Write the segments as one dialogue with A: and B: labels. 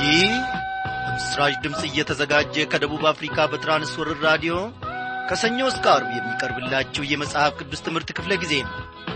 A: ይህ ምስራች ድምጽ እየተዘጋጀ ከደቡብ አፍሪካ በትራንስወርልድ ራዲዮ ከሰኞ እስከ ዓርብ የሚቀርብላችሁ የመጽሐፍ ቅዱስ ትምህርት ክፍለ ጊዜ ነው።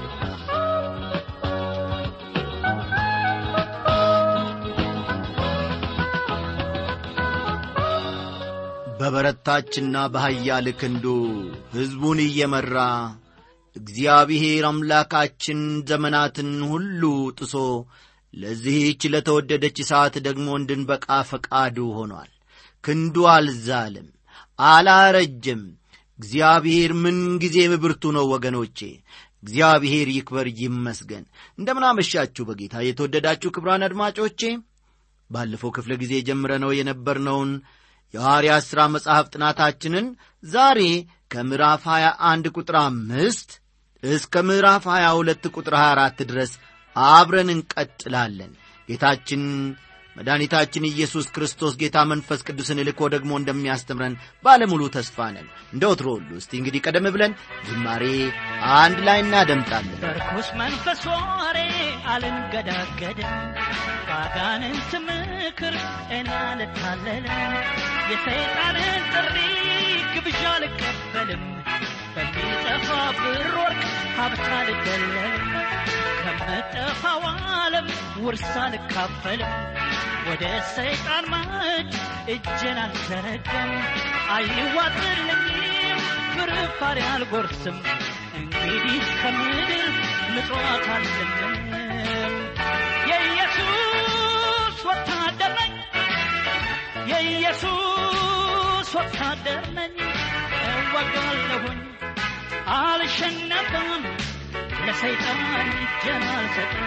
A: በበረታችና በኃያል ክንዱ ሕዝቡን እየመራ እግዚአብሔር አምላካችን ዘመናትን ሁሉ ጥሶ ለዚህች ለተወደደች ሰዓት ደግሞ እንድንበቃ ፈቃዱ ሆኗል። ክንዱ አልዛለም፣ አላረጀም። እግዚአብሔር ምን ጊዜም ብርቱ ነው ወገኖቼ። እግዚአብሔር ይክበር ይመስገን። እንደምን አመሻችሁ በጌታ የተወደዳችሁ ክቡራን አድማጮቼ። ባለፈው ክፍለ ጊዜ ጀምረነው የነበርነውን የሐዋርያት ሥራ መጽሐፍ ጥናታችንን ዛሬ ከምዕራፍ 21 ቁጥር 5 እስከ ምዕራፍ 22 ቁጥር 24 ድረስ አብረን እንቀጥላለን። ጌታችን መድኃኒታችን ኢየሱስ ክርስቶስ ጌታ መንፈስ ቅዱስን ልኮ ደግሞ እንደሚያስተምረን ባለሙሉ ተስፋ ነን። እንደ ወትሮ ሁሉ እስቲ እንግዲህ ቀደም ብለን ዝማሬ አንድ ላይ እናደምጣለን።
B: በርኩስ መንፈስ ወሬ አልንገዳገድም፣ ባጋንንት ምክር እኔ አልታለልም፣ የሰይጣንን ጥሪ ግብዣ አልቀበልም፣ በሚጠፋ ብር ወርቅ ሀብት አልደለልም፣ ከመጠፋው ዓለም ውርስ አልካፈልም፣ ወደ ሰይጣን ማጭ እጄን አልዘረጋም፣ አይዋጥልኝም ፍርፋሪ አልጎርስም፣ እንግዲህ ከምድር ምጽዋት አልለምንም። የኢየሱስ ወታደር ነኝ፣ የኢየሱስ ወታደር ነኝ፣ እዋጋለሁኝ አልሸነፍም፣ ለሰይጣን እጄን አልሰጥም።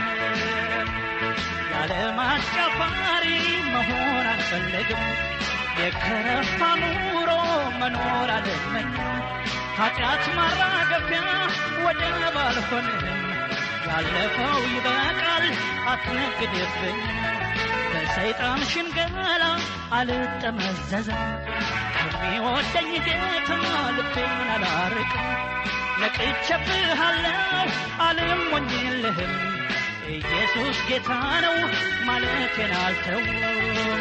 B: ያለ ማስጨፋሪ መሆን አልፈልግም፣ የከረፋ ኑሮ መኖር አልመኝም፣ ኃጢአት ማራገፊያ ወደብ አልሆንም፣ ያለፈው ይበቃል አትነግድብኝ፣ በሰይጣን ሽንገላ አልጠመዘዝም፣ ከሚወደኝ ጌታ ልቤን አላርቅም፣ ነቅቼብሃለሁ አልሞኝልህም፣ ኢየሱስ ጌታ ነው ማለቴን አልተውም።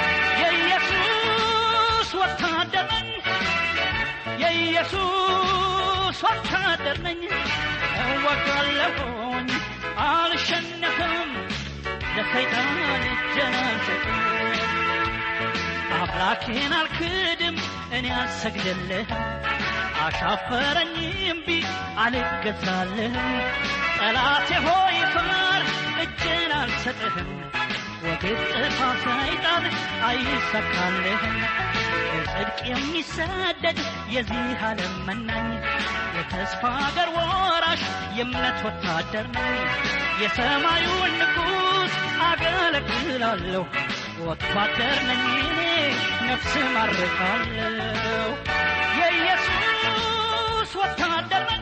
B: የኢየሱስ ወታደር ነኝ፣ የኢየሱስ ወታደር ነኝ፣ እዋጋለሁኝ አልሸነፍም፣ ለሰይጣን እጄን አልሰጥም። አምላኬን አልክድም እኔ አልሰግድልህም፣ አሻፈረኝ እምቢ አልገዛልህም፣ ጠላቴ ሆይ ፍር እጄን አልሰጥህም፣ ወግድ ጥፋ ሰይጣን አይሳካልህም። በጽድቅ የሚሰደድ የዚህ ዓለም መናኝ፣ የተስፋ አገር ወራሽ የእምነት ወታደር ነኝ፣ የሰማዩን ንጉሥ አገለግላለሁ፣ ወታደር ነኝ እኔ ነፍስ ማርካለሁ። የኢየሱስ ወታደር ነኝ፣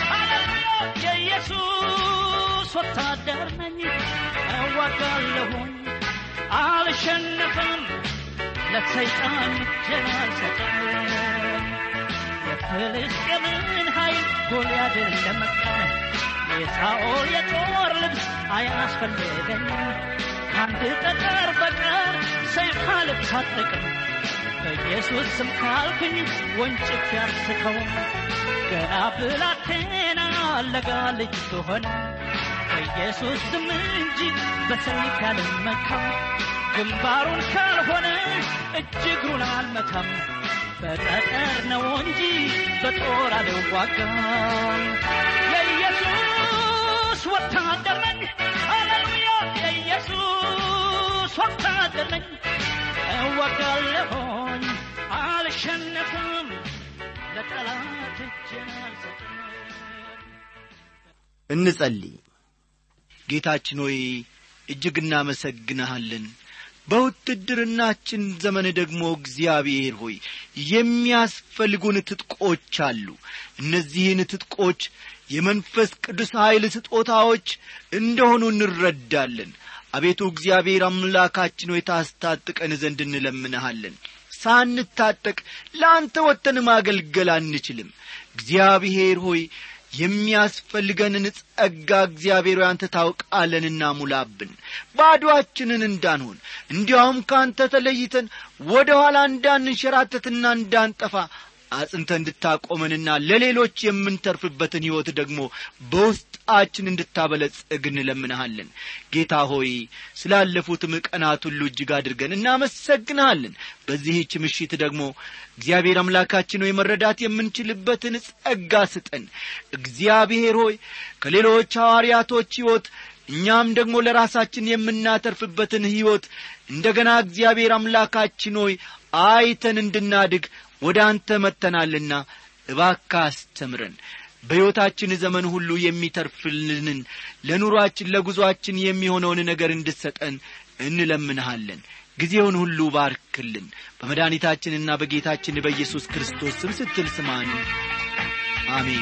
B: የኢየሱስ ወታደር ነኝ፣ እዋጋለሁኝ አልሸነፍም፣ ለሰይጣን እጄን አልሰጥም። የፍልስጤምን ኃይል ጎልያድን ለመቅጠም የሳኦል የጦር ልብስ አያስፈልገኝም፣ ከአንድ ጠጠር በቀር ሰይፍ አልታጠቅም፣ በኢየሱስ ስም ካልኩኝ ወንጭፍ ያስተውም። ገና ብላቴና ለጋ ልጅ ትሆን በኢየሱስ ስም እንጂ በሰይፍ ያልመካም፣ ግንባሩን ካልሆነ እጅግሩን አልመታም፣ በጠጠር ነው እንጂ በጦር አልዋጋም። የኢየሱስ ወታደር ነኝ፣ ሃሌሉያ፣ የኢየሱስ ወታደር ነኝ፣ እዋጋለሁኝ አልሸነፍም፣ ለጠላት እጄን አልሰጥም።
A: እንጸልይ። ጌታችን ሆይ እጅግ እናመሰግንሃለን። በውትድርናችን ዘመን ደግሞ እግዚአብሔር ሆይ የሚያስፈልጉን ትጥቆች አሉ። እነዚህን ትጥቆች የመንፈስ ቅዱስ ኃይል ስጦታዎች እንደሆኑ እንረዳለን። አቤቱ እግዚአብሔር አምላካችን ሆይ ታስታጥቀን ዘንድ እንለምንሃለን። ሳንታጠቅ ለአንተ ወጥተን ማገልገል አንችልም። እግዚአብሔር ሆይ የሚያስፈልገንን ጸጋ እግዚአብሔር አንተ ታውቃለንና ሙላብን። ባዶአችንን እንዳንሆን እንዲያውም ካንተ ተለይተን ወደ ኋላ እንዳንንሸራተትና እንዳንጠፋ አጽንተ እንድታቆመንና ለሌሎች የምንተርፍበትን ሕይወት ደግሞ በውስጣችን እንድታበለጽግ እንለምንሃለን። ጌታ ሆይ ስላለፉትም ቀናት ሁሉ እጅግ አድርገን እናመሰግንሃለን። በዚህች ምሽት ደግሞ እግዚአብሔር አምላካችን ሆይ መረዳት የምንችልበትን ጸጋ ስጠን። እግዚአብሔር ሆይ ከሌሎች ሐዋርያቶች ሕይወት እኛም ደግሞ ለራሳችን የምናተርፍበትን ሕይወት እንደገና እግዚአብሔር አምላካችን ሆይ አይተን እንድናድግ ወደ አንተ መጥተናልና እባክህ አስተምረን። በሕይወታችን ዘመን ሁሉ የሚተርፍልንን ለኑሯችን ለጉዞአችን የሚሆነውን ነገር እንድትሰጠን እንለምንሃለን። ጊዜውን ሁሉ ባርክልን። በመድኃኒታችንና በጌታችን በኢየሱስ ክርስቶስ ስም ስትል ስማን። አሜን።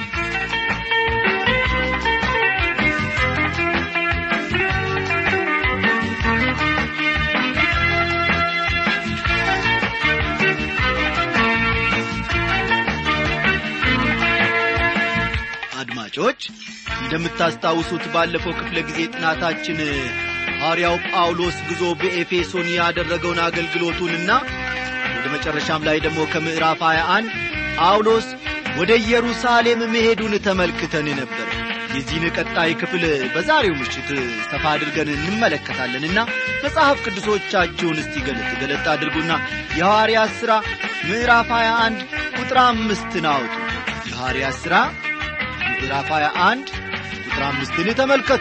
A: አድማጮች እንደምታስታውሱት ባለፈው ክፍለ ጊዜ ጥናታችን ሐዋርያው ጳውሎስ ጉዞ በኤፌሶን ያደረገውን አገልግሎቱንና ወደ መጨረሻም ላይ ደግሞ ከምዕራፍ 21 ጳውሎስ ወደ ኢየሩሳሌም መሄዱን ተመልክተን ነበር። የዚህን ቀጣይ ክፍል በዛሬው ምሽት ሰፋ አድርገን እንመለከታለንና መጽሐፍ ቅዱሶቻችሁን እስቲ ገለጥ አድርጉና የሐዋርያት ሥራ ምዕራፍ 21 ቁጥር 5 አውጡ። የሐዋርያት ሥራ ምዕራፍ 21 ቁጥር 5 ተመልከቱ።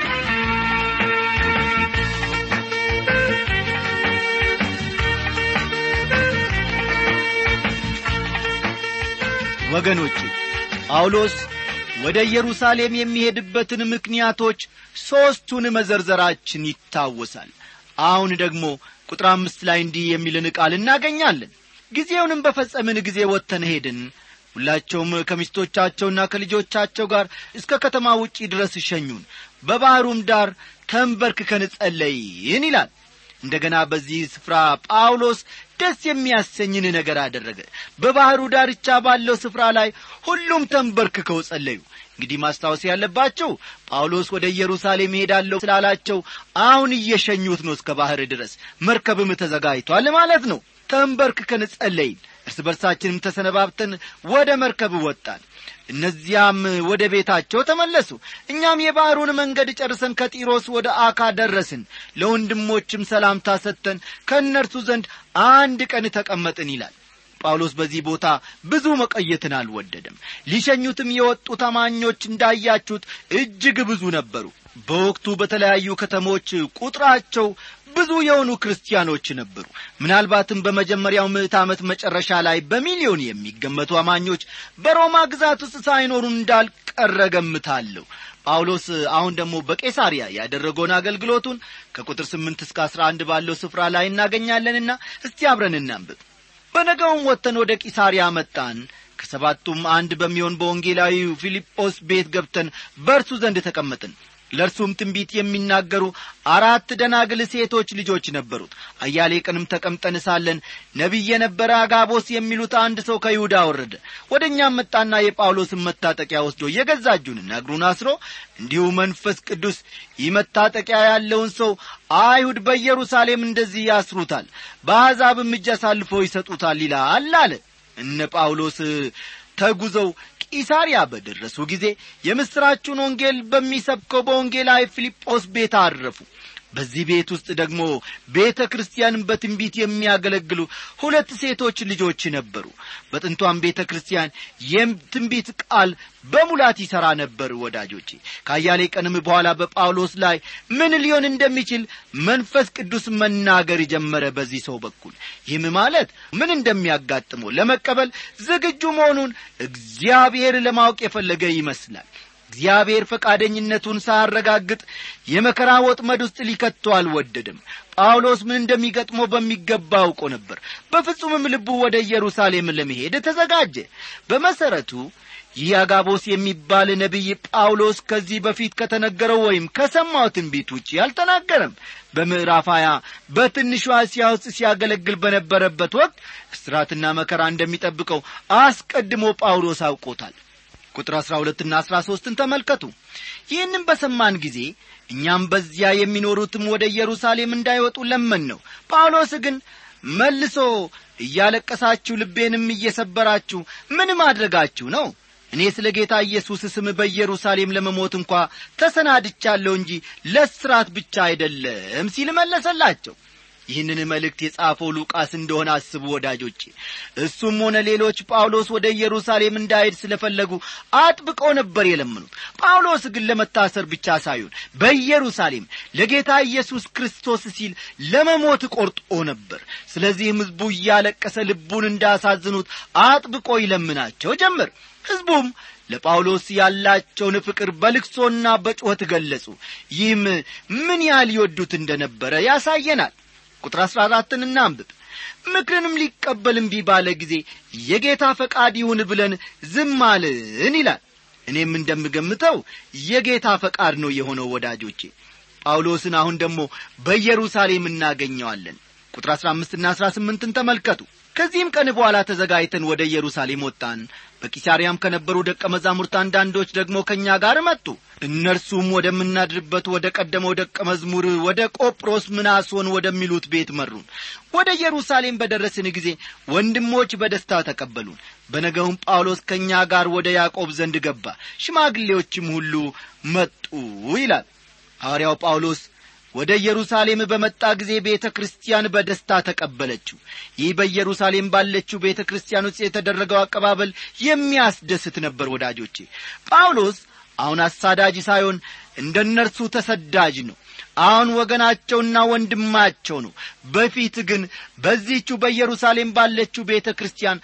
A: ወገኖች ጳውሎስ ወደ ኢየሩሳሌም የሚሄድበትን ምክንያቶች ሦስቱን መዘርዘራችን ይታወሳል። አሁን ደግሞ ቁጥር 5 ላይ እንዲህ የሚልን ቃል እናገኛለን። ጊዜውንም በፈጸምን ጊዜ ወጥተን ሄድን፣ ሁላቸውም ከሚስቶቻቸውና ከልጆቻቸው ጋር እስከ ከተማ ውጪ ድረስ ሸኙን፣ በባሕሩም ዳር ተንበርክከን ጸለይን ይላል። እንደገና በዚህ ስፍራ ጳውሎስ ደስ የሚያሰኝን ነገር አደረገ። በባሕሩ ዳርቻ ባለው ስፍራ ላይ ሁሉም ተንበርክከው ጸለዩ። እንግዲህ ማስታወስ ያለባቸው ጳውሎስ ወደ ኢየሩሳሌም ሄዳለሁ ስላላቸው አሁን እየሸኙት ነው እስከ ባሕር ድረስ። መርከብም ተዘጋጅቷል ማለት ነው። ተንበርክከን ጸለይን፣ እርስ በርሳችንም ተሰነባብተን ወደ መርከብ ወጣን። እነዚያም ወደ ቤታቸው ተመለሱ። እኛም የባሕሩን መንገድ ጨርሰን ከጢሮስ ወደ አካ ደረስን። ለወንድሞችም ሰላምታ ሰጥተን ከእነርሱ ዘንድ አንድ ቀን ተቀመጥን ይላል። ጳውሎስ በዚህ ቦታ ብዙ መቆየትን አልወደደም። ሊሸኙትም የወጡ ታማኞች እንዳያችሁት እጅግ ብዙ ነበሩ። በወቅቱ በተለያዩ ከተሞች ቁጥራቸው ብዙ የሆኑ ክርስቲያኖች ነበሩ። ምናልባትም በመጀመሪያው ምዕተ ዓመት መጨረሻ ላይ በሚሊዮን የሚገመቱ አማኞች በሮማ ግዛት ውስጥ ሳይኖሩ እንዳልቀረ ገምታለሁ። ጳውሎስ አሁን ደግሞ በቄሳሪያ ያደረገውን አገልግሎቱን ከቁጥር 8 እስከ 11 ባለው ስፍራ ላይ እናገኛለንና እስቲ አብረን እናንብብ። በነጋውም ወጥተን ወደ ቂሳሪያ መጣን። ከሰባቱም አንድ በሚሆን በወንጌላዊው ፊልጶስ ቤት ገብተን በእርሱ ዘንድ ተቀመጥን። ለእርሱም ትንቢት የሚናገሩ 4 ደናግል ሴቶች ልጆች ነበሩት። አያሌ ቀንም ተቀምጠን ሳለን ነቢይ የነበረ አጋቦስ የሚሉት አንድ ሰው ከይሁዳ ወረደ። ወደኛም መጣና የጳውሎስን መታጠቂያ ወስዶ የገዛ እጁንና እግሩን አስሮ እንዲሁ መንፈስ ቅዱስ ይህ መታጠቂያ ያለውን ሰው አይሁድ በኢየሩሳሌም እንደዚህ ያስሩታል፣ በአሕዛብም እጅ አሳልፈው ይሰጡታል ይላል አለ። እነ ጳውሎስ ተጉዘው ቂሳሪያ በደረሱ ጊዜ የምስራቹን ወንጌል በሚሰብከው በወንጌላዊ ፊልጶስ ቤት አረፉ። በዚህ ቤት ውስጥ ደግሞ ቤተ ክርስቲያንን በትንቢት የሚያገለግሉ 2 ሴቶች ልጆች ነበሩ። በጥንቷም ቤተ ክርስቲያን የትንቢት ቃል በሙላት ይሠራ ነበር። ወዳጆቼ ከአያሌ ቀንም በኋላ በጳውሎስ ላይ ምን ሊሆን እንደሚችል መንፈስ ቅዱስ መናገር ጀመረ በዚህ ሰው በኩል። ይህም ማለት ምን እንደሚያጋጥመው ለመቀበል ዝግጁ መሆኑን እግዚአብሔር ለማወቅ የፈለገ ይመስላል። እግዚአብሔር ፈቃደኝነቱን ሳያረጋግጥ የመከራ ወጥመድ ውስጥ ሊከተው አልወደደም። ጳውሎስ ምን እንደሚገጥመው በሚገባ አውቆ ነበር። በፍጹምም ልቡ ወደ ኢየሩሳሌም ለመሄድ ተዘጋጀ። በመሰረቱ ይህ አጋቦስ የሚባል ነቢይ ጳውሎስ ከዚህ በፊት ከተነገረው ወይም ከሰማው ትንቢት ውጪ አልተናገረም። በምዕራፍ 20 በትንሿ እስያ ውስጥ ሲያገለግል በነበረበት ወቅት እስራትና መከራ እንደሚጠብቀው አስቀድሞ ጳውሎስ አውቆታል። ቁጥር 12 እና 13 ተመልከቱ። ይህንን በሰማን ጊዜ እኛም በዚያ የሚኖሩትም ወደ ኢየሩሳሌም እንዳይወጡ ለመንነው። ጳውሎስ ግን መልሶ እያለቀሳችሁ ልቤንም እየሰበራችሁ ምን ማድረጋችሁ ነው? እኔ ስለ ጌታ ኢየሱስ ስም በኢየሩሳሌም ለመሞት እንኳ ተሰናድቻለሁ እንጂ ለእስራት ብቻ አይደለም ሲል መለሰላቸው። ይህንን መልእክት የጻፈው ሉቃስ እንደሆነ አስቡ ወዳጆቼ። እሱም ሆነ ሌሎች ጳውሎስ ወደ ኢየሩሳሌም እንዳይሄድ ስለፈለጉ አጥብቀው ነበር የለመኑት። ጳውሎስ ግን ለመታሰር ብቻ ሳይሆን በኢየሩሳሌም ለጌታ ኢየሱስ ክርስቶስ ሲል ለመሞት ቆርጦ ነበር። ስለዚህም ሕዝቡ እያለቀሰ ልቡን እንዳሳዝኑት አጥብቆ ይለምናቸው ጀመር። ሕዝቡም ለጳውሎስ ያላቸውን ፍቅር በልቅሶና በጩኸት ገለጹ። ይህም ምን ያህል ይወዱት እንደነበረ ያሳየናል። ቁጥር 14 እናንብብ። ምክርንም ሊቀበል እምቢ ባለ ጊዜ የጌታ ፈቃድ ይሁን ብለን ዝም አልን ይላል። እኔም እንደምገምተው የጌታ ፈቃድ ነው የሆነው ወዳጆቼ። ጳውሎስን አሁን ደግሞ በኢየሩሳሌም እናገኘዋለን። ቁጥር 15 እና 18 ተመልከቱ። ከዚህም ቀን በኋላ ተዘጋጅተን ወደ ኢየሩሳሌም ወጣን። በቂሳርያም ከነበሩ ደቀ መዛሙርት አንዳንዶች ደግሞ ከኛ ጋር መጡ። እነርሱም ወደምናድርበት ወደ ቀደመው ደቀ መዝሙር ወደ ቆጵሮስ ምናሶን ወደሚሉት ቤት መሩን። ወደ ኢየሩሳሌም በደረስን ጊዜ ወንድሞች በደስታ ተቀበሉን። በነገውም ጳውሎስ ከኛ ጋር ወደ ያዕቆብ ዘንድ ገባ፣ ሽማግሌዎችም ሁሉ መጡ ይላል። ሐዋርያው ጳውሎስ ወደ ኢየሩሳሌም በመጣ ጊዜ ቤተ ክርስቲያን በደስታ ተቀበለችው። ይህ በኢየሩሳሌም ባለችው ቤተ ክርስቲያን ውስጥ የተደረገው አቀባበል የሚያስደስት ነበር ወዳጆቼ። ጳውሎስ አሁን አሳዳጅ ሳይሆን እንደነርሱ ተሰዳጅ ነው። አሁን ወገናቸውና ወንድማቸው ነው። በፊት ግን በዚህቹ በኢየሩሳሌም ባለችው ቤተ ክርስቲያን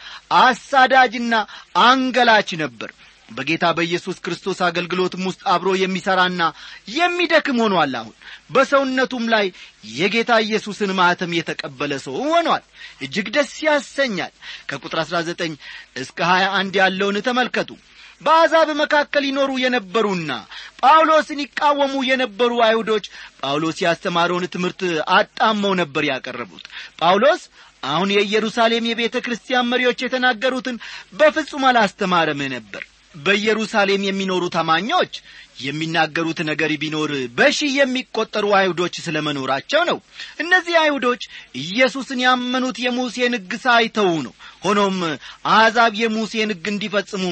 A: አሳዳጅና አንገላች ነበር። በጌታ በኢየሱስ ክርስቶስ አገልግሎትም ውስጥ አብሮ የሚሰራና የሚደክም ሆኗል። አሁን በሰውነቱም ላይ የጌታ ኢየሱስን ማህተም የተቀበለ ሰው ሆኗል። እጅግ ደስ ያሰኛል። ከቁጥር 19 እስከ 21 ያለውን ተመልከቱ። በአሕዛብ መካከል ይኖሩ የነበሩና ጳውሎስን ይቃወሙ የነበሩ አይሁዶች ጳውሎስ ያስተማረውን ትምህርት አጣመው ነበር ያቀረቡት። ጳውሎስ አሁን የኢየሩሳሌም የቤተ ክርስቲያን መሪዎች የተናገሩትን በፍጹም አላስተማረም ነበር። በኢየሩሳሌም የሚኖሩ ታማኞች የሚናገሩት ነገር ቢኖር በሺህ የሚቆጠሩ አይሁዶች ስለመኖራቸው ነው። እነዚህ አይሁዶች ኢየሱስን ያመኑት የሙሴን ሕግ ሳይተው ነው። ሆኖም አሕዛብ የሙሴን ሕግ እንዲፈጽሙ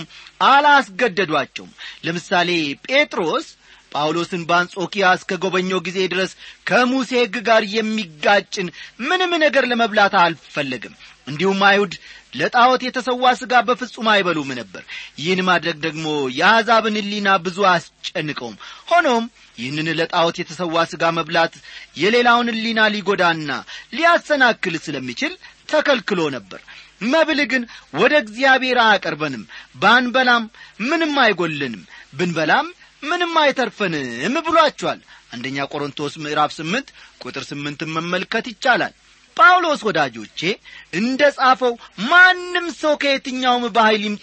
A: አላስገደዷቸውም። ለምሳሌ ጴጥሮስ ጳውሎስን በአንጾኪያ እስከ ጎበኘው ጊዜ ድረስ ከሙሴ ሕግ ጋር የሚጋጭን ምንም ነገር ለመብላት አልፈለግም። እንዲሁም አይሁድ ለጣዖት የተሰዋ ሥጋ በፍጹም አይበሉም ነበር። ይህን ማድረግ ደግሞ የአሕዛብን ሕሊና ብዙ አስጨንቀውም። ሆኖም ይህንን ለጣዖት የተሰዋ ሥጋ መብላት የሌላውን ሕሊና ሊጎዳና ሊያሰናክል ስለሚችል ተከልክሎ ነበር። መብል ግን ወደ እግዚአብሔር አያቀርበንም። ባንበላም ምንም አይጎልንም፣ ብንበላም ምንም አይተርፈንም ብሏቸዋል። አንደኛ ቆሮንቶስ ምዕራፍ 8 ቁጥር 8 መመልከት ይቻላል። ጳውሎስ ወዳጆቼ እንደ ጻፈው ማንም ሰው ከየትኛውም ባህል ይምጣ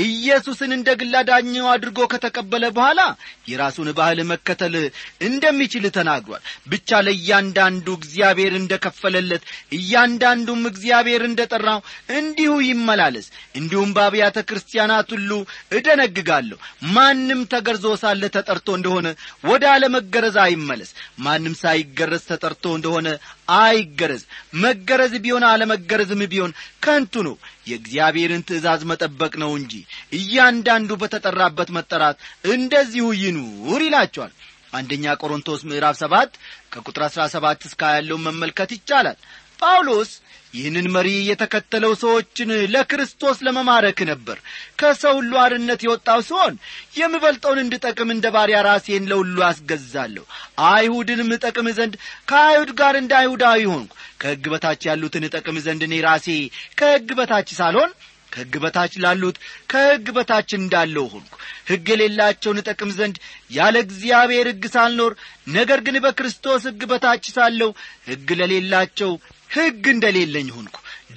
A: ኢየሱስን እንደ ግል አዳኙ አድርጎ ከተቀበለ በኋላ የራሱን ባህል መከተል እንደሚችል ተናግሯል። ብቻ ለእያንዳንዱ እግዚአብሔር እንደከፈለለት እያንዳንዱም እግዚአብሔር እንደጠራው እንዲሁ ይመላለስ። እንዲሁም በአብያተ ክርስቲያናት ሁሉ እደነግጋለሁ፣ ማንም ተገርዞ ሳለ ተጠርቶ እንደሆነ ወደ አለመገረዝ አይመለስ፣ ማንም ሳይገረዝ ተጠርቶ እንደሆነ አይገረዝ። መገረዝ ቢሆን አለመገረዝም ቢሆን ከንቱ ነው፣ የእግዚአብሔርን ትእዛዝ መጠበቅ ነው እንጂ እያንዳንዱ በተጠራበት መጠራት እንደዚሁ ይኑር ይላቸዋል። አንደኛ ቆሮንቶስ ምዕራፍ 7 ከቁጥር 17 እስከ 20 ያለውን መመልከት ይቻላል። ጳውሎስ ይህንን መሪ የተከተለው ሰዎችን ለክርስቶስ ለመማረክ ነበር። ከሰው ሁሉ አርነት የወጣው ሲሆን የምበልጠውን እንድጠቅም እንደ ባሪያ ራሴን ለሁሉ አስገዛለሁ፣ አይሁድንም እጠቅም ዘንድ ከአይሁድ ጋር እንደ አይሁዳዊ ሆንኩ፣ ከሕግ በታች ያሉትን እጠቅም ዘንድ እኔ ራሴ ከሕግ በታች ሳልሆን ከሕግ በታች ላሉት ከሕግ በታች እንዳለው ሆንኩ፣ ሕግ የሌላቸውን እጠቅም ዘንድ ያለ እግዚአብሔር ሕግ ሳልኖር ነገር ግን በክርስቶስ ሕግ በታች ሳለሁ ሕግ ለሌላቸው ሕግ እንደሌለኝ ሆንኩ፣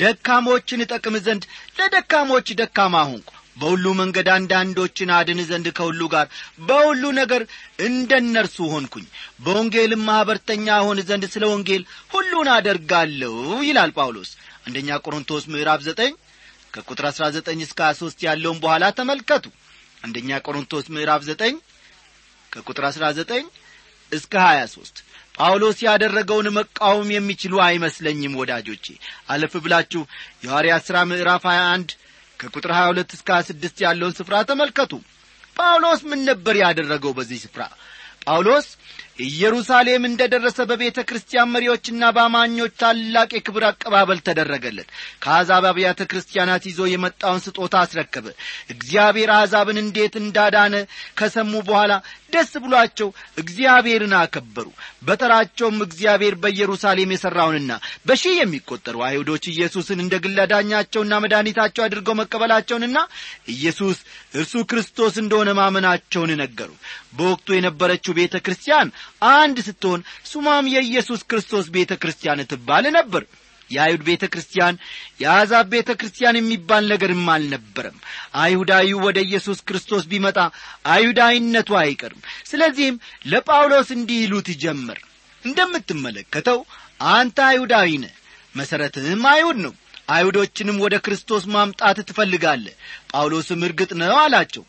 A: ደካሞችን እጠቅም ዘንድ ለደካሞች ደካማ ሆንኩ፣ በሁሉ መንገድ አንዳንዶችን አድን ዘንድ ከሁሉ ጋር በሁሉ ነገር እንደነርሱ ሆንኩኝ፣ በወንጌልም ማኅበርተኛ ሆን ዘንድ ስለ ወንጌል ሁሉን አደርጋለሁ ይላል ጳውሎስ። አንደኛ ቆሮንቶስ ምዕራፍ 9 ከቁጥር 19 እስከ 23 ያለውን በኋላ ተመልከቱ። አንደኛ ቆሮንቶስ ምዕራፍ 9 ከቁጥር 19 እስከ 23 ጳውሎስ ያደረገውን መቃወም የሚችሉ አይመስለኝም ወዳጆቼ። አለፍ ብላችሁ የሐዋርያት ሥራ ምዕራፍ 21 ከቁጥር 22 እስከ 26 ያለውን ስፍራ ተመልከቱ። ጳውሎስ ምን ነበር ያደረገው በዚህ ስፍራ? ጳውሎስ ኢየሩሳሌም እንደደረሰ በቤተ ክርስቲያን መሪዎችና በአማኞች ታላቅ የክብር አቀባበል ተደረገለት። ከአሕዛብ አብያተ ክርስቲያናት ይዞ የመጣውን ስጦታ አስረከበ። እግዚአብሔር አሕዛብን እንዴት እንዳዳነ ከሰሙ በኋላ ደስ ብሏቸው እግዚአብሔርን አከበሩ። በተራቸውም እግዚአብሔር በኢየሩሳሌም የሠራውንና በሺህ የሚቆጠሩ አይሁዶች ኢየሱስን እንደ ግል አዳኛቸውና መድኃኒታቸው አድርገው መቀበላቸውንና ኢየሱስ እርሱ ክርስቶስ እንደሆነ ማመናቸውን ነገሩ። በወቅቱ የነበረችው ቤተ ክርስቲያን አንድ ስትሆን ስሟም የኢየሱስ ክርስቶስ ቤተ ክርስቲያን ትባል ነበር። የአይሁድ ቤተ ክርስቲያን የአሕዛብ ቤተ ክርስቲያን የሚባል ነገርም አልነበረም። አይሁዳዊው ወደ ኢየሱስ ክርስቶስ ቢመጣ አይሁዳዊነቱ አይቀርም። ስለዚህም ለጳውሎስ እንዲህ ይሉት ጀመር፣ እንደምትመለከተው አንተ አይሁዳዊ ነህ፣ መሠረትህም አይሁድ ነው። አይሁዶችንም ወደ ክርስቶስ ማምጣት ትፈልጋለህ። ጳውሎስም እርግጥ ነው አላቸው።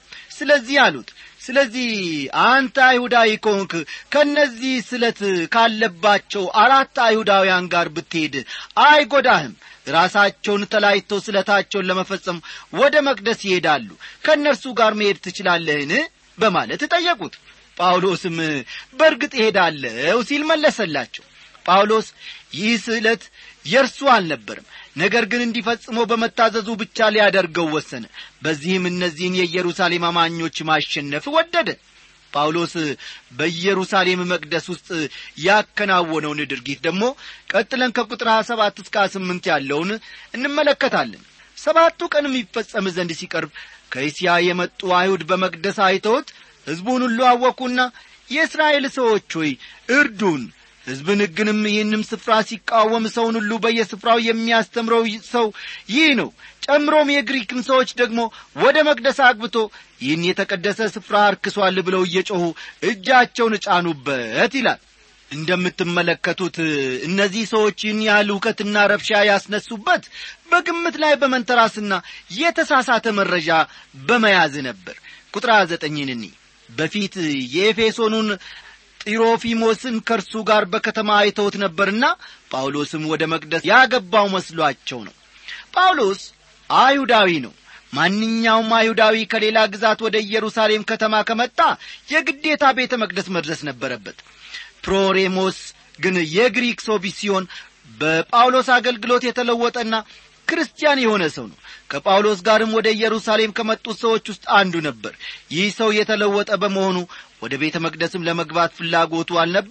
A: ስለዚህ አንተ አይሁዳዊ ከሆንክ ከነዚህ ስለት ካለባቸው 4 አይሁዳውያን ጋር ብትሄድ አይጎዳህም። ራሳቸውን ተላይተው ስለታቸውን ለመፈጸም ወደ መቅደስ ይሄዳሉ። ከነርሱ ጋር መሄድ ትችላለህን? በማለት ጠየቁት። ጳውሎስም በእርግጥ እሄዳለሁ ሲል መለሰላቸው። ጳውሎስ ይህ ስለት የርሱ አልነበረም፣ ነገር ግን እንዲፈጽመው በመታዘዙ ብቻ ሊያደርገው ወሰነ። በዚህም እነዚህን የኢየሩሳሌም አማኞች ማሸነፍ ወደደ። ጳውሎስ በኢየሩሳሌም መቅደስ ውስጥ ያከናወነውን ድርጊት ደግሞ ቀጥለን ከቁጥር 27 እስከ 28 ያለውን እንመለከታለን። 7ቱ ቀንም ይፈጸም ዘንድ ሲቀርብ ከእስያ የመጡ አይሁድ በመቅደስ አይተውት ሕዝቡን ሁሉ አወኩና የእስራኤል ሰዎች ሆይ እርዱን፣ ሕዝብን ሕግንም ይህንም ስፍራ ሲቃወም ሰውን ሁሉ በየስፍራው የሚያስተምረው ሰው ይህ ነው፣ ጨምሮም የግሪክን ሰዎች ደግሞ ወደ መቅደስ አግብቶ ይህን የተቀደሰ ስፍራ አርክሷል ብለው እየጮኹ እጃቸውን ጫኑበት ይላል። እንደምትመለከቱት እነዚህ ሰዎች ይህን ያህል ሁከትና ረብሻ ያስነሱበት በግምት ላይ በመንተራስና የተሳሳተ መረጃ በመያዝ ነበር። ቁጥር 9 በፊት የኤፌሶኑን ጢሮፊሞስን ከርሱ ጋር በከተማ አይተውት ነበርና ጳውሎስም ወደ መቅደስ ያገባው መስሏቸው ነው። ጳውሎስ አይሁዳዊ ነው። ማንኛውም አይሁዳዊ ከሌላ ግዛት ወደ ኢየሩሳሌም ከተማ ከመጣ የግዴታ ቤተ መቅደስ መድረስ ነበረበት። ፕሮሬሞስ ግን የግሪክ ሰው ሲሆን በጳውሎስ አገልግሎት የተለወጠና ክርስቲያን የሆነ ሰው ነው። ከጳውሎስ ጋርም ወደ ኢየሩሳሌም ከመጡት ሰዎች ውስጥ አንዱ ነበር። ይህ ሰው የተለወጠ በመሆኑ ወደ ቤተ መቅደስም ለመግባት ፍላጎቱ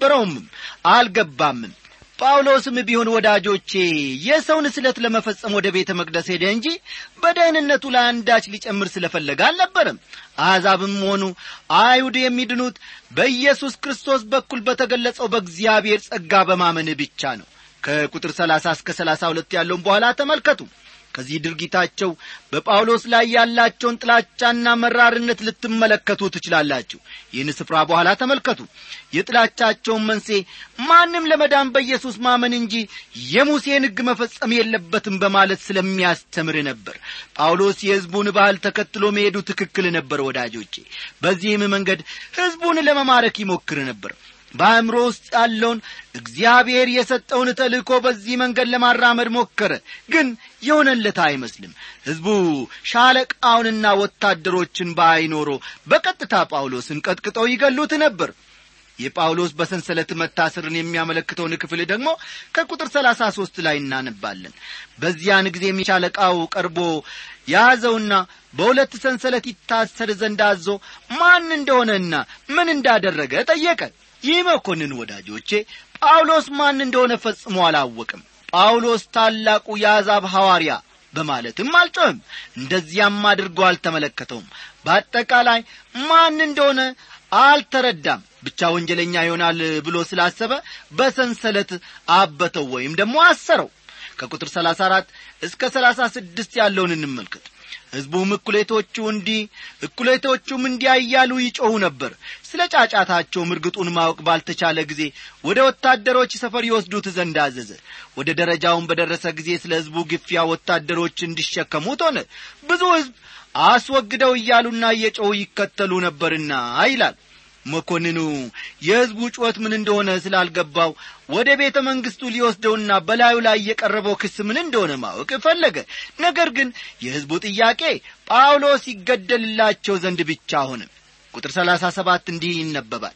A: አልገባምም። ጳውሎስም ቢሆን ወዳጆቼ የሰውን ስለት ለመፈጸም ወደ ቤተ መቅደስ ሄደ እንጂ በደህንነቱ ላይ አንዳች ሊጨምር ስለፈለገ አልነበረም። አሕዛብም ሆኑ አይሁድ የሚድኑት በኢየሱስ ክርስቶስ በኩል በተገለጸው በእግዚአብሔር ጸጋ በማመን ብቻ ነው። ከቁጥር 30 እስከ 32 ያለውን በኋላ ተመልከቱ። ከዚህ ድርጊታቸው በጳውሎስ ላይ ያላቸውን ጥላቻና መራርነት ልትመለከቱ ትችላላችሁ። ይህን ስፍራ በኋላ ተመልከቱ። የጥላቻቸውን መንስኤ ማንም ለመዳን በኢየሱስ ማመን እንጂ የሙሴን ሕግ መፈጸም የለበትም በማለት ስለሚያስተምር ነበር። ጳውሎስ የሕዝቡን ባህል ተከትሎ መሄዱ ትክክል ነበር ወዳጆቼ። በዚህም መንገድ ሕዝቡን ለመማረክ ይሞክር ነበር። በአእምሮ ውስጥ ያለውን እግዚአብሔር የሰጠውን ተልእኮ በዚህ መንገድ ለማራመድ ሞከረ፣ ግን የሆነለት አይመስልም። ሕዝቡ ሻለቃውንና ወታደሮችን ባይኖሮ በቀጥታ ጳውሎስን ቀጥቅጠው ይገሉት ነበር። የጳውሎስ በሰንሰለት መታሰርን የሚያመለክተውን ክፍል ደግሞ ከቁጥር 33 ላይ እናነባለን። በዚያን ጊዜ ሻለቃው ቀርቦ ያዘውና በሁለት ሰንሰለት ይታሰር ዘንድ አዞ ማን እንደሆነና ምን እንዳደረገ ጠየቀ። ይህ መኮንን ወዳጆቼ ጳውሎስ ማን እንደሆነ ፈጽሞ አላወቅም። ጳውሎስ ታላቁ የአሕዛብ ሐዋርያ በማለትም አልጮህም። እንደዚያም አድርጎ አልተመለከተውም። በአጠቃላይ ማን እንደሆነ አልተረዳም። ብቻ ወንጀለኛ ይሆናል ብሎ ስላሰበ በሰንሰለት አበተው ወይም ደግሞ አሰረው። ከቁጥር 34 እስከ 36 ያለውን እንመልከት። ሕዝቡም እኩሌቶቹም እንዲያ እያሉ ይጮኹ ነበር። ስለ ጫጫታቸው እርግጡን ማወቅ ባልተቻለ ጊዜ ወደ ወታደሮች ሰፈር ይወስዱት ዘንድ አዘዘ። ወደ ደረጃውም በደረሰ ጊዜ ስለ ሕዝቡ ግፊያ ወታደሮች እንዲሸከሙት ሆነ። ብዙ ሕዝብ አስወግደው እያሉና እየጮሁ ይከተሉ ነበርና ይላል። መኮንኑ የሕዝቡ ጩኸት ምን እንደሆነ ስላልገባው ወደ ቤተ መንግሥቱ ሊወስደውና በላዩ ላይ የቀረበው ክስ ምን እንደሆነ ማወቅ ፈለገ። ነገር ግን የሕዝቡ ጥያቄ ጳውሎስ ይገደልላቸው ዘንድ ብቻ ሆነ። ቁጥር 37 እንዲህ ይነበባል።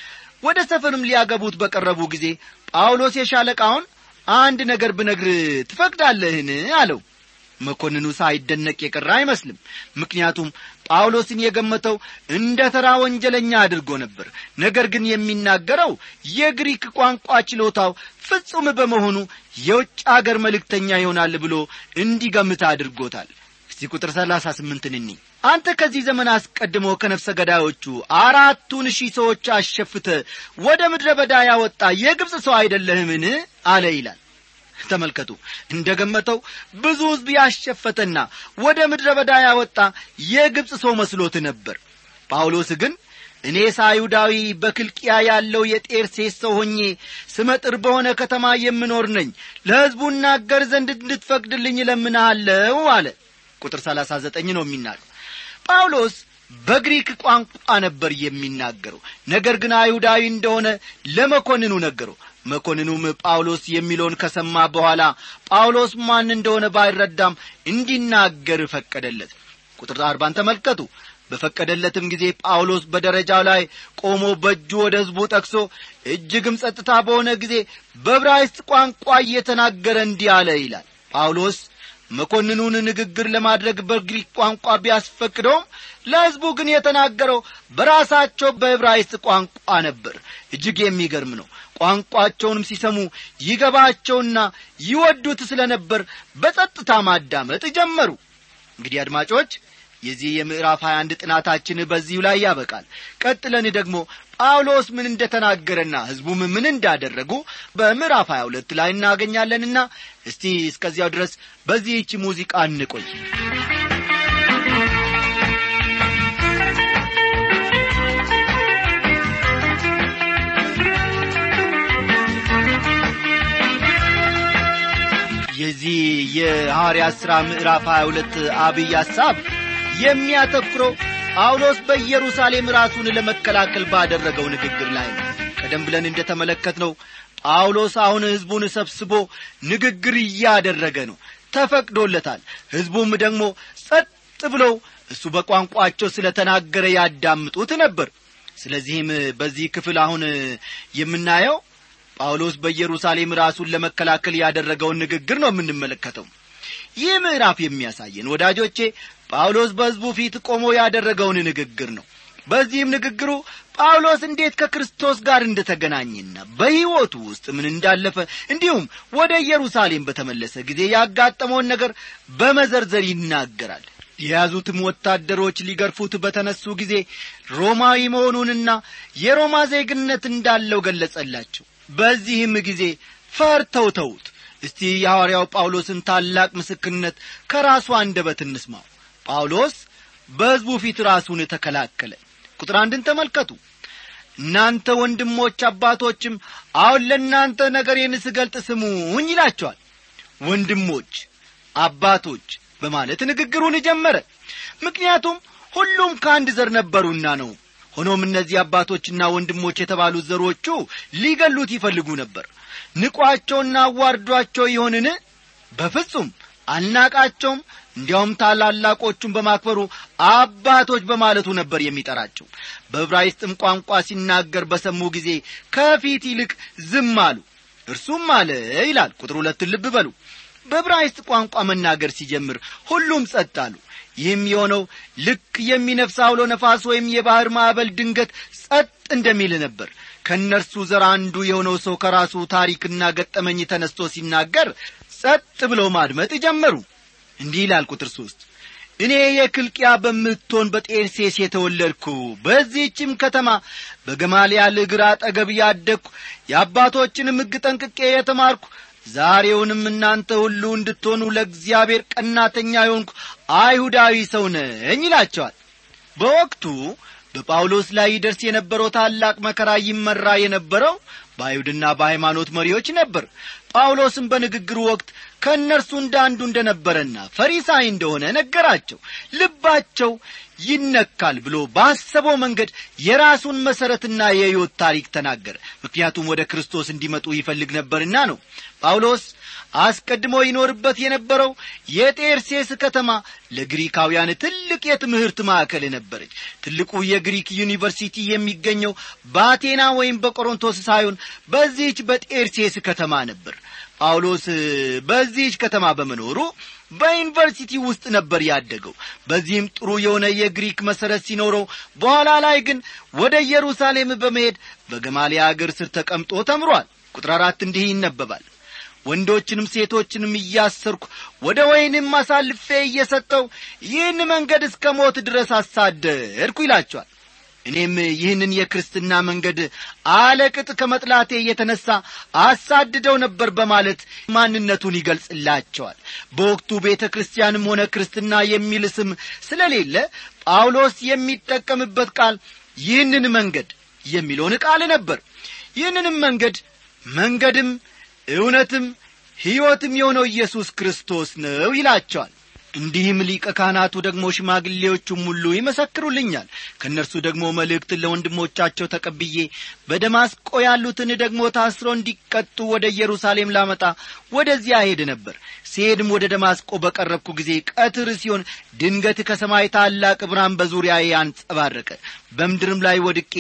A: ወደ ሰፈርም ሊያገቡት በቀረቡ ጊዜ ጳውሎስ የሻለቃውን አንድ ነገር ብነግር ትፈቅዳለህን አለው። መኮንኑ ሳይደነቅ የቀረ አይመስልም። ምክንያቱም ጳውሎስን የገመተው እንደ ተራ ወንጀለኛ አድርጎ ነበር። ነገር ግን የሚናገረው የግሪክ ቋንቋ ችሎታው ፍጹም በመሆኑ የውጭ አገር መልእክተኛ ይሆናል ብሎ እንዲገምት አድርጎታል። እስቲ ቁጥር 38 እንይ። አንተ ከዚህ ዘመን አስቀድሞ ከነፍሰ ገዳዮቹ 4,000 ሰዎች አሸፍተ ወደ ምድረ በዳ ያወጣ የግብጽ ሰው አይደለህምን አለ ይላል። ተመልከቱ፣ እንደገመተው ብዙ ሕዝብ ያሸፈተና ወደ ምድረ በዳ ያወጣ የግብጽ ሰው መስሎት ነበር። ጳውሎስ ግን እኔ አይሁዳዊ በክልቅያ ያለው የጤርሴስ ሰው ሆኜ ስመጥር በሆነ ከተማ የምኖር ነኝ፣ ለሕዝቡ እናገር ዘንድ እንድትፈቅድልኝ እለምንሃለሁ አለ። ቁጥር 39 ነው የሚናገረው። ጳውሎስ በግሪክ ቋንቋ ነበር የሚናገረው። ነገር ግን አይሁዳዊ እንደሆነ ለመኮንኑ ነገረው። መኮንኑም ጳውሎስ የሚለውን ከሰማ በኋላ ጳውሎስ ማን እንደሆነ ባይረዳም እንዲናገር ፈቀደለት። ቁጥር 40 ተመልከቱ። በፈቀደለትም ጊዜ ጳውሎስ በደረጃው ላይ ቆሞ በእጁ ወደ ሕዝቡ ጠቅሶ እጅግም ጸጥታ በሆነ ጊዜ በዕብራይስጥ ቋንቋ እየተናገረ እንዲህ አለ ይላል። ጳውሎስ መኮንኑን ንግግር ለማድረግ በግሪክ ቋንቋ ቢያስፈቅደውም ለሕዝቡ ግን የተናገረው በራሳቸው በዕብራይስጥ ቋንቋ ነበር። እጅግ የሚገርም ነው። ቋንቋቸውንም ሲሰሙ ይገባቸውና ይወዱት ስለነበር በጸጥታ ማዳመጥ ጀመሩ። እንግዲህ አድማጮች፣ የዚህ የምዕራፍ 21 ጥናታችን በዚሁ ላይ ያበቃል። ቀጥለን ደግሞ ጳውሎስ ምን እንደተናገረና ሕዝቡም ምን እንዳደረጉ በምዕራፍ 22 ላይ እናገኛለንና እስቲ እስከዚያው ድረስ በዚህች ሙዚቃ እንቆይ። የዚህ የሐዋርያት ሥራ ምዕራፍ 22 አብይ ሐሳብ የሚያተኩረው ጳውሎስ በኢየሩሳሌም ራሱን ለመከላከል ባደረገው ንግግር ላይ ነው። ቀደም ብለን እንደተመለከትነው ጳውሎስ አሁን ሕዝቡን ሰብስቦ ንግግር እያደረገ ነው። ተፈቅዶለታል። ሕዝቡም ደግሞ ጸጥ ብለው እሱ በቋንቋቸው ስለተናገረ ያዳምጡት ነበር። ስለዚህም በዚህ ክፍል አሁን የምናየው ጳውሎስ በኢየሩሳሌም ራሱን ለመከላከል ያደረገውን ንግግር ነው የምንመለከተው። ይህ ምዕራፍ የሚያሳየን ወዳጆቼ ጳውሎስ በሕዝቡ ፊት ቆሞ ያደረገውን ንግግር ነው። በዚህም ንግግሩ ጳውሎስ እንዴት ከክርስቶስ ጋር እንደተገናኘና በሕይወቱ ውስጥ ምን እንዳለፈ እንዲሁም ወደ ኢየሩሳሌም በተመለሰ ጊዜ ያጋጠመውን ነገር በመዘርዘር ይናገራል። የያዙትም ወታደሮች ሊገርፉት በተነሱ ጊዜ ሮማዊ መሆኑንና የሮማ ዜግነት እንዳለው ገለጸላቸው። በዚህም ጊዜ ፈርተው ተውት። እስቲ የሐዋርያው ጳውሎስን ታላቅ ምስክርነት ከራሱ አንደበት እንስማው። ጳውሎስ በሕዝቡ ፊት ራሱን ተከላከለ። ቁጥር 1 ተመልከቱ። እናንተ ወንድሞች አባቶችም አሁን ለእናንተ ነገሬን ስገልጥ ስሙኝ ይላቸዋል። ወንድሞች አባቶች በማለት ንግግሩን ጀመረ። ምክንያቱም ሁሉም ከአንድ ዘር ነበሩና ነው። ሆኖም እነዚህ አባቶችና ወንድሞች የተባሉት ዘሮቹ ሊገሉት ይፈልጉ ነበር። ንቋቸውና አዋርዷቸው ይሆንን? በፍጹም አልናቃቸውም። እንዲያውም ታላላቆቹን በማክበሩ አባቶች በማለቱ ነበር የሚጠራቸው። በዕብራይስጥም ቋንቋ ሲናገር በሰሙ ጊዜ ከፊት ይልቅ ዝም አሉ። እርሱም አለ ይላል። ቁጥር 2 ልብ በሉ። በዕብራይስጥ ቋንቋ መናገር ሲጀምር ሁሉም ጸጥ አሉ። ይህም የሆነው ልክ የሚነፍስ አውሎ ነፋስ ወይም የባህር ማዕበል ድንገት ጸጥ እንደሚል ነበር። ከነርሱ ዘር አንዱ የሆነው ሰው ከራሱ ታሪክና ገጠመኝ ተነስቶ ሲናገር ጸጥ ብለው ማድመጥ ጀመሩ። እንዲህ ይላል ቁጥር 3 እኔ የክልቅያ በምትሆን በጤርሴስ የተወለድኩ በዚህችም ከተማ በገማልያል እግር አጠገብ ያደግኩ የአባቶችንም ሕግ ጠንቅቄ የተማርኩ ዛሬውንም እናንተ ሁሉ እንድትሆኑ ለእግዚአብሔር ቀናተኛ የሆንኩ አይሁዳዊ ሰው ነኝ ይላቸዋል። በወቅቱ በጳውሎስ ላይ ይደርስ የነበረው ታላቅ መከራ ይመራ የነበረው በአይሁድና በሃይማኖት መሪዎች ነበር። ጳውሎስም በንግግሩ ወቅት ከእነርሱ እንዳንዱ እንደነበረና ፈሪሳይ እንደሆነ ነገራቸው። ልባቸው ይነካል ብሎ ባሰበው መንገድ የራሱን መሰረትና የሕይወት ታሪክ ተናገረ። ምክንያቱም ወደ ክርስቶስ እንዲመጡ ይፈልግ ነበርና ነው። ጳውሎስ አስቀድሞ ይኖርበት የነበረው የጤርሴስ ከተማ ለግሪካውያን ትልቅ የትምህርት ማዕከል ነበረች። ትልቁ የግሪክ ዩኒቨርሲቲ የሚገኘው በአቴና ወይም በቆሮንቶስ ሳይሆን በዚህች በጤርሴስ ከተማ ነበር። ጳውሎስ በዚህች ከተማ በመኖሩ በዩኒቨርሲቲ ውስጥ ነበር ያደገው። በዚህም ጥሩ የሆነ የግሪክ መሰረት ሲኖረው በኋላ ላይ ግን ወደ ኢየሩሳሌም በመሄድ በገማልያል አገር ስር ተቀምጦ ተምሯል። ቁጥር 4 እንዲህ ይነበባል። ወንዶችንም ሴቶችንም እያሰርኩ ወደ ወይንም አሳልፌ እየሰጠው ይህን መንገድ እስከ ሞት ድረስ አሳደድኩ ይላቸዋል። እኔም ይህንን የክርስትና መንገድ አለቅጥ ከመጥላቴ የተነሳ አሳድደው ነበር በማለት ማንነቱን ይገልጽላቸዋል። በወቅቱ ቤተ ክርስቲያንም ሆነ ክርስትና የሚል ስም ስለሌለ ጳውሎስ የሚጠቀምበት ቃል ይህንን መንገድ የሚለውን ቃል ነበር። ይህንንም መንገድም እውነትም ሕይወትም የሆነው ኢየሱስ ክርስቶስ ነው ይላቸዋል። እንዲህም ሊቀ ካህናቱ ደግሞ ሽማግሌዎቹም ሁሉ ይመሰክሩልኛል። ከእነርሱ ደግሞ መልእክትን ለወንድሞቻቸው ተቀብዬ በደማስቆ ያሉትን ደግሞ ታስሮ እንዲቀጡ ወደ ኢየሩሳሌም ላመጣ ወደዚያ ሄድ ነበር። ሲሄድም ወደ ደማስቆ በቀረብኩ ጊዜ ቀትር ሲሆን ድንገት ከሰማይ ታላቅ ብርሃን በዙሪያዬ አንጸባረቀ። በምድርም ላይ ወድቄ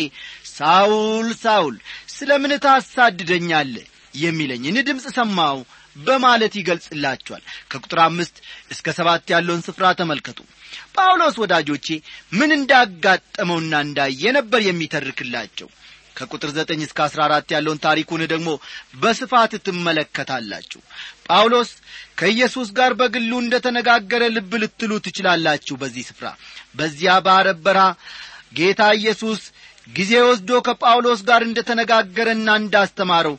A: ሳውል ሳውል ስለምን ታሳድደኛለህ የሚለኝን ድምፅ ሰማሁ በማለት ይገልጽላቸዋል። ከቁጥር 5 እስከ 7 ያለውን ስፍራ ተመልከቱ። ጳውሎስ ወዳጆቼ ምን እንዳጋጠመውና እንዳየ ነበር የሚተርክላቸው። ከቁጥር 9 እስከ 14 ያለውን ታሪኩን ደግሞ በስፋት ትመለከታላችሁ። ጳውሎስ ከኢየሱስ ጋር በግሉ እንደተነጋገረ ልብ ልትሉ ትችላላችሁ። በዚህ ስፍራ በዚያ በዓረብ በረሃ ጌታ ኢየሱስ ጊዜ ወስዶ ከጳውሎስ ጋር እንደተነጋገረና እንዳስተማረው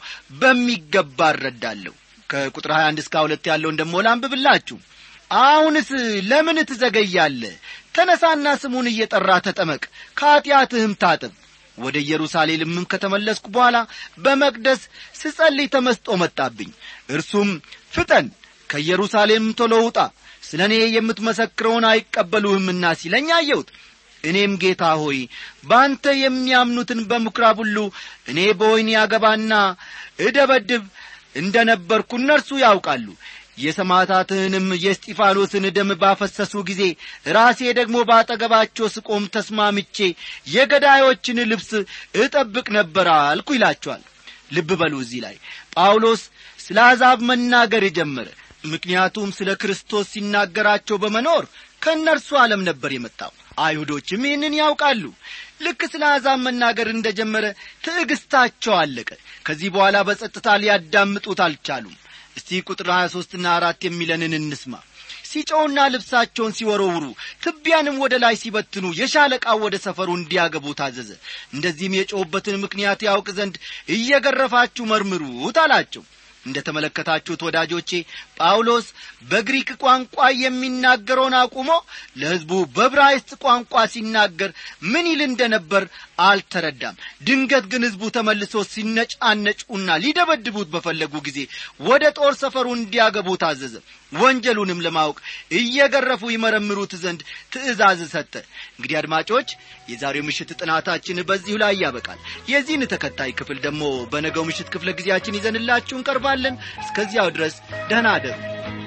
A: በሚገባ እረዳለሁ። ከቁጥር 21 እስከ 2 ያለውን ደሞ ላንብብላችሁ። አሁንስ ለምን ትዘገያለህ? ተነሳና ስሙን እየጠራ ተጠመቅ፣ ከኃጢአትህም ታጠብ። ወደ ኢየሩሳሌምም ከተመለስኩ በኋላ በመቅደስ ስጸልይ ተመስጦ መጣብኝ። እርሱም ፍጠን፣ ከኢየሩሳሌም ቶሎ ውጣ፣ ስለኔ የምትመሰክረውን አይቀበሉህምና ሲለኝ አየሁት። እኔም ጌታ ሆይ ባንተ የሚያምኑትን በምኵራብ ሁሉ እኔ በወህኒ አገባና እደበድብ እንደነበርኩ እነርሱ ያውቃሉ። የሰማዕታትንም የእስጢፋኖስን ደም ባፈሰሱ ጊዜ ራሴ ደግሞ ባጠገባቸው ስቆም ተስማምቼ የገዳዮችን ልብስ እጠብቅ ነበር አልኩ ይላቸዋል። ልብ በሉ፣ እዚህ ላይ ጳውሎስ ስለ አሕዛብ መናገር ጀመረ። ምክንያቱም ስለ ክርስቶስ ሲናገራቸው በመኖር ከእነርሱ ዓለም ነበር የመጣው። አይሁዶችም ይህንን ያውቃሉ። ልክ ስለ አሕዛብ መናገር እንደጀመረ ትዕግስታቸው አለቀ። ከዚህ በኋላ በጸጥታ ሊያዳምጡት አልቻሉም። እስቲ ቁጥር 23 እና 4 የሚለንን እንስማ። ሲጮውና ልብሳቸውን ሲወረውሩ ትቢያንም ወደ ላይ ሲበትኑ የሻለቃው ወደ ሰፈሩ እንዲያገቡ ታዘዘ። እንደዚህም የጮውበትን ምክንያት ያውቅ ዘንድ እየገረፋችሁ መርምሩት አላቸው። እንደተመለከታችሁት ወዳጆቼ ጳውሎስ በግሪክ ቋንቋ የሚናገረውን አቁሞ ለሕዝቡ በዕብራይስጥ ቋንቋ ሲናገር ምን ይል እንደነበር አልተረዳም። ድንገት ግን ሕዝቡ ተመልሶ ሲነጫነጩና ሊደበድቡት በፈለጉ ጊዜ ወደ ጦር ሰፈሩ እንዲያገቡ ታዘዘ። ወንጀሉንም ለማወቅ እየገረፉ ይመረምሩት ዘንድ ትእዛዝ ሰጠ። እንግዲህ አድማጮች የዛሬው ምሽት ጥናታችን በዚሁ ላይ ያበቃል። የዚህን ተከታይ ክፍል ደግሞ በነገው ምሽት ክፍለ ጊዜያችን ይዘንላችሁ እንቀርባለን። እስከዚያው ድረስ ደህና አደሩ።